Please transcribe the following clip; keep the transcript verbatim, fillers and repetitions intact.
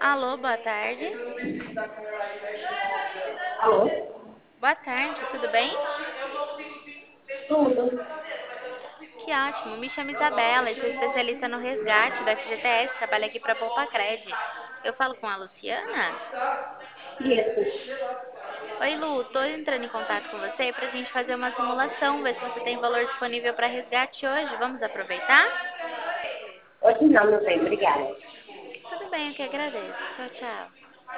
Alô, boa tarde. Alô? Boa tarde, tudo bem? Tudo. Que ótimo. Me chamo Isabela e sou especialista no resgate do F G T S. Trabalho aqui para Poupa Cred. Eu falo com a Luciana? Isso. Oi, Lu. Tô entrando em contato com você pra gente fazer uma simulação, ver se você tem valor disponível para resgate hoje. Vamos aproveitar? Hoje não, não tem, obrigada. Tudo bem, eu que agradeço. Tchau, tchau.